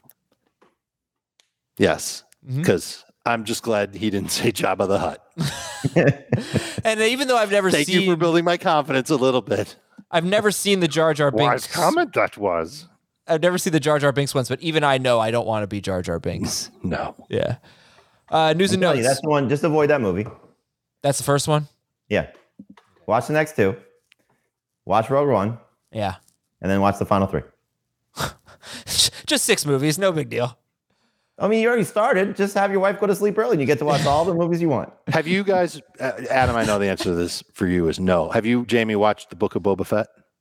Yes, because. Mm-hmm. I'm just glad he didn't say Jabba the Hutt. And even though I've never Thank seen... Thank you for building my confidence a little bit. I've never seen the Jar Jar Binks. Wise comment that was. I've never seen the Jar Jar Binks ones, but even I know I don't want to be Jar Jar Binks. No. Yeah. Uh, news and notes. You, that's the one. Just avoid that movie. That's the first one? Yeah. Watch the next two. Watch Rogue One. Yeah. And then watch the final three. Just six movies. No big deal. I mean, you already started. Just have your wife go to sleep early and you get to watch all the movies you want. Have you guys, uh, Adam, I know the answer to this for you is no. Have you, Jamie, watched the Book of Boba Fett?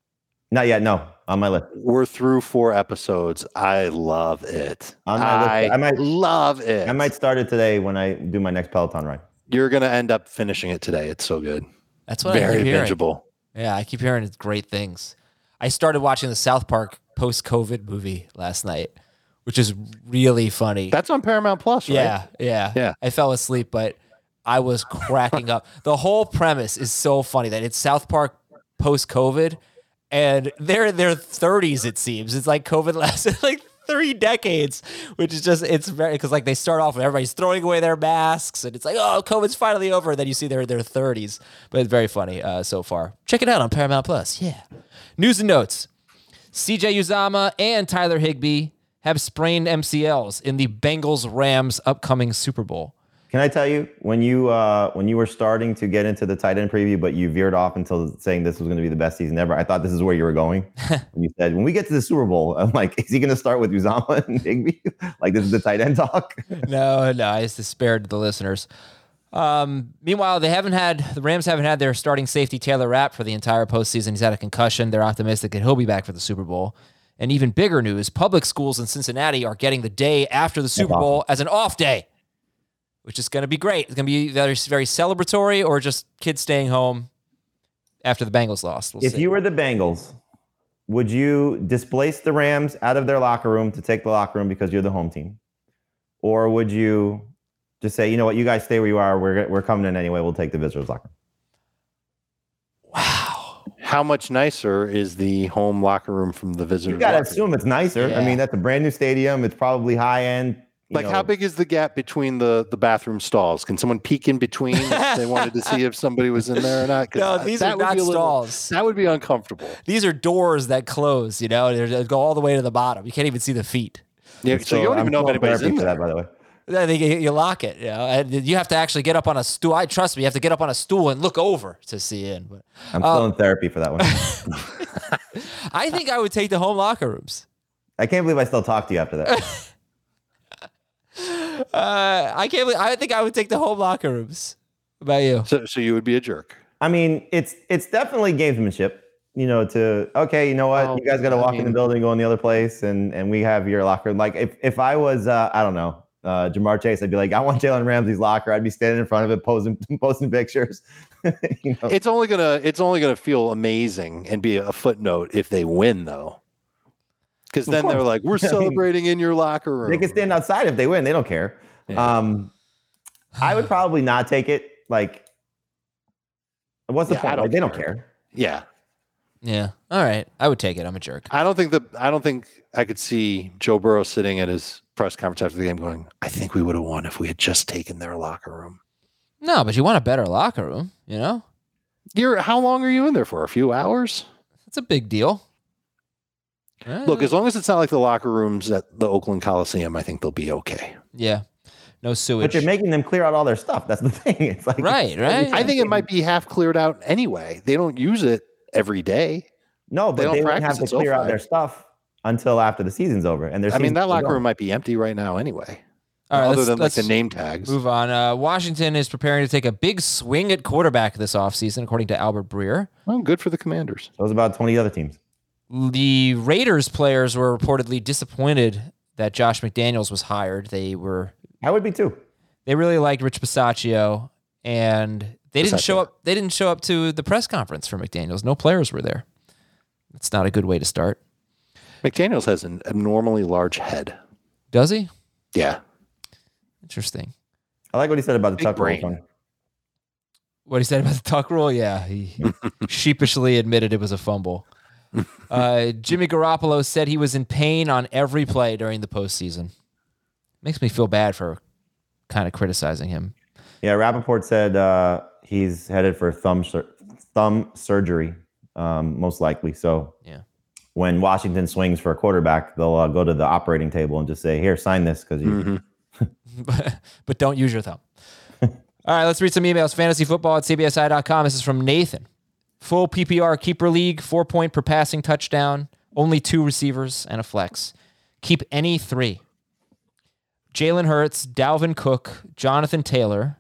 Not yet. No, on my list. We're through four episodes. I love it. On my list. I, I might love it. I might start it today when I do my next Peloton ride. You're gonna end up finishing it today. It's so good. That's what Very I keep hearing. bingeable. Yeah, I keep hearing it's great things. I started watching the South Park post-COVID movie last night, which is really funny. That's on Paramount Plus, right? Yeah, yeah, Yeah. I fell asleep, but I was cracking up. The whole premise is so funny that it's South Park post-COVID, and they're in their thirties. It seems it's like COVID lasted like three decades, which is just it's very because like they start off with everybody's throwing away their masks, and it's like oh, COVID's finally over. And then you see they're in their thirties, but it's very funny uh, so far. Check it out on Paramount Plus. Yeah. News and notes: C J Uzama and Tyler Higbee have sprained M C Ls in the Bengals-Rams upcoming Super Bowl. Can I tell you when you uh, when you were starting to get into the tight end preview, but you veered off until saying this was going to be the best season ever? I thought this is where you were going. When you said when we get to the Super Bowl, I'm like, is he going to start with Uzama and Higbee? Like this is the tight end talk? no, no, I just spared the listeners. Um, meanwhile, they haven't had the Rams haven't had their starting safety Taylor Rapp for the entire postseason. He's had a concussion. They're optimistic that he'll be back for the Super Bowl. And even bigger news: public schools in Cincinnati are getting the day after the Super That's Bowl awesome. as an off day, which is going to be great. It's going to be very, very celebratory, or just kids staying home after the Bengals lost. We'll If see. you were the Bengals, would you displace the Rams out of their locker room to take the locker room because you're the home team? Or would you just say, you know what, you guys stay where you are. We're we're coming in anyway. We'll take the visitors' locker room. Wow. How much nicer is the home locker room from the visitors? You got to locker room? assume it's nicer. Yeah. I mean, that's a brand new stadium. It's probably high end. you Like, know. how big is the gap between the, the bathroom stalls? Can someone peek in between if they wanted to see if somebody was in there or not? 'Cause No, that- these that are would not be a little- stalls. That would be uncomfortable. These are doors that close, you know, they go all the way to the bottom. You can't even see the feet. Yeah, so, you don't I'm even know if calling anybody's therapy in for there. that, by the way. I think you, you lock it, you know, and you have to actually get up on a stool. I trust me, you have to get up on a stool and look over to see in. But I'm Uh, still in therapy for that one. I think I would take the home locker rooms. I can't believe I still talk to you after that. Uh, I can't. Believe, I think I would take the home locker rooms. What about you? So, so you would be a jerk. I mean, it's it's definitely gamesmanship. You know, to okay, you know what, Well, you guys got to I walk in mean- the building, go in the other place, and and we have your locker. Like if if I was, uh, I don't know, uh, Jamar Chase, I'd be like, I want Jalen Ramsey's locker. I'd be standing in front of it, posing posting pictures. you know, It's only gonna it's only gonna feel amazing and be a footnote if they win, though. Because Of then they're course. like, we're I mean, celebrating in your locker room. they can stand outside if they win. They don't care. Yeah. Um, I would probably not take it. Like, what's the Yeah, I point? don't Like, they don't care. care. Yeah. Yeah. All right. I would take it. I'm a jerk. I don't think that I don't think I could see Joe Burrow sitting at his press conference after the game going, I think we would have won if we had just taken their locker room. No, but you want a better locker room. You know, You're how long are you in there for? A few hours? it's a big deal. Look, as long as it's not like the locker rooms at the Oakland Coliseum, I think they'll be okay. yeah, no sewage. But you're making them clear out all their stuff. That's the thing. It's like Right, right. I think it might be half cleared out anyway. They don't use it every day. No, They but don't they, wouldn't practice have to at clear out SoFi. their stuff until after the season's over. And their I mean, that season's locker over. room might be empty right now anyway. All right, other let's- than like the let's name tags. Move on. Uh, Washington is preparing to take a big swing at quarterback this offseason, according to Albert Breer. Well, good for the Commanders. So it was about twenty other teams. The Raiders players were reportedly disappointed that Josh McDaniels was hired. They were I would be too. they really liked Rich Bisaccio, and they didn't show Bisaccia. up. They didn't show up to the press conference for McDaniels. No players were there. It's not a good way to start. McDaniels has an abnormally large head. Does he? Yeah. Interesting. I like what he said about the Big Tuck rule. brain. Tony. What he said about the tuck rule? Yeah, he sheepishly admitted it was a fumble. Uh, Jimmy Garoppolo said he was in pain on every play during the postseason. Makes me feel bad for kind of criticizing him. Yeah, Rappaport said uh, he's headed for thumb sur- thumb surgery, um, most likely. So Yeah. when Washington swings for a quarterback, they'll uh, go to the operating table and just say, "Here, sign this," because you. Mm-hmm. but, but don't use your thumb. All right, let's read some emails. Fantasy football at C B S I dot com. This is from Nathan. Full P P R keeper league, four point per passing touchdown, only two receivers and a flex. Keep any three. Jalen Hurts, Dalvin Cook, Jonathan Taylor,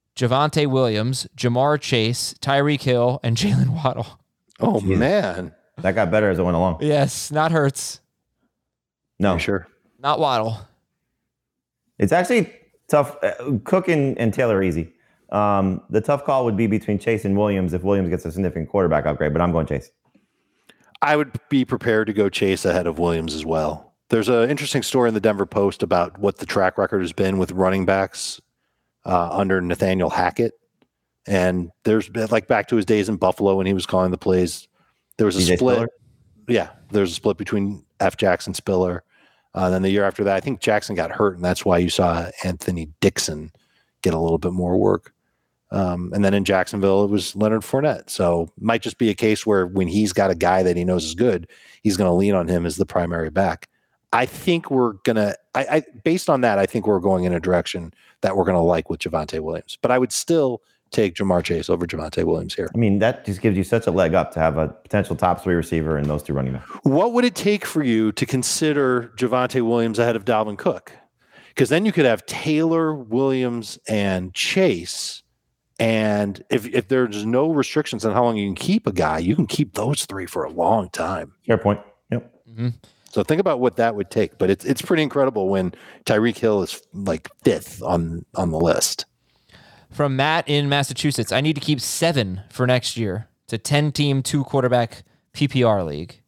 Javonte Williams, Jamar Chase, Tyreek Hill, and Jalen Waddle. Oh, man. That got better as it went along. Yes, not Hurts, No, You sure. not Waddle. it's actually tough. Uh, Cook and, and Taylor are easy. Um, the tough call would be between Chase and Williams if Williams gets a significant quarterback upgrade, but I'm going Chase. I would be prepared to go Chase ahead of Williams as well. There's an interesting story in the Denver Post about what the track record has been with running backs uh, under Nathaniel Hackett. And there's been, like, back to his days in Buffalo when he was calling the plays, there was a D J split. Spiller? Yeah, there's a split between F. Jackson Spiller. Uh, then the year after that, I think Jackson got hurt, and that's why you saw Anthony Dixon get a little bit more work. Um, and then in Jacksonville, it was Leonard Fournette. So it might just be a case where when he's got a guy that he knows is good, he's going to lean on him as the primary back. I think we're going to, I, I based on that, I think we're going in a direction that we're going to like with Javonte Williams. But I would still take Jamar Chase over Javonte Williams here. I mean, that just gives you such a leg up to have a potential top three receiver in those two running backs. What would it take for you to consider Javonte Williams ahead of Dalvin Cook? Because then you could have Taylor, Williams, and Chase. And if, if there's no restrictions on how long you can keep a guy, you can keep those three for a long time. Fair point. Yep. Mm-hmm. So think about what that would take. But it's it's pretty incredible when Tyreek Hill is like fifth on, on the list. From Matt in Massachusetts, I need to keep seven for next year. It's a ten-team, two-quarterback P P R league.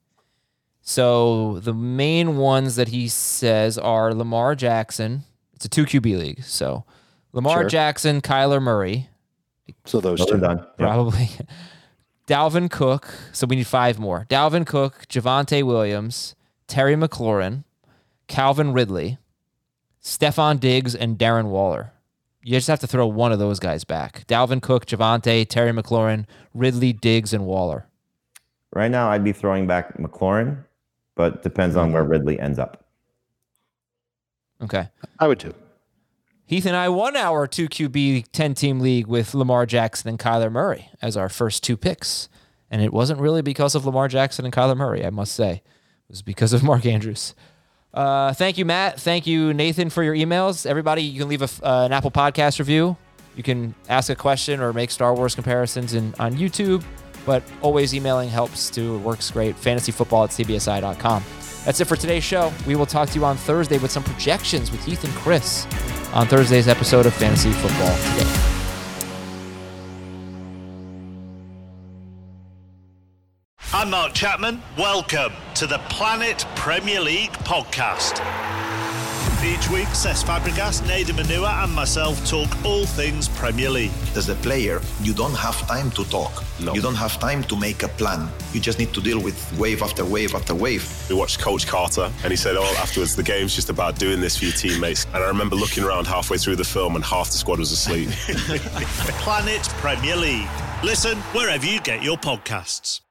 So the main ones that he says are Lamar Jackson. It's a two Q B league. So Lamar Sure. Jackson, Kyler Murray, So those Those two. are done. Yep. probably. Dalvin Cook. So we need five more. Dalvin Cook, Javonte Williams, Terry McLaurin, Calvin Ridley, Stephon Diggs, and Darren Waller. You just have to throw one of those guys back. Dalvin Cook, Javonte, Terry McLaurin, Ridley, Diggs, and Waller. Right now, I'd be throwing back McLaurin, but depends on where Ridley ends up. Okay. I would too. Heath and I won our two Q B ten-team league with Lamar Jackson and Kyler Murray as our first two picks. And it wasn't really because of Lamar Jackson and Kyler Murray, I must say. It was because of Mark Andrews. Uh, thank you, Matt. Thank you, Nathan, for your emails. Everybody, you can leave a, uh, an Apple Podcast review. You can ask a question or make Star Wars comparisons in, on YouTube. But always emailing helps too. It works great. fantasyfootball at c b s i dot com. That's it for today's show. We will talk to you on Thursday with some projections with Heath and Chris on Thursday's episode of Fantasy Football Today. I'm Mark Chapman. Welcome to the Planet Premier League podcast. Each week, Cesc Fabregas, Nader Manua and myself talk all things Premier League. As a player, you don't have time to talk. No. You don't have time to make a plan. You just need to deal with wave after wave after wave. We watched Coach Carter, and he said, oh, afterwards, the game's just about doing this for your teammates. And I remember looking around halfway through the film, and half the squad was asleep. Planet Premier League. Listen wherever you get your podcasts.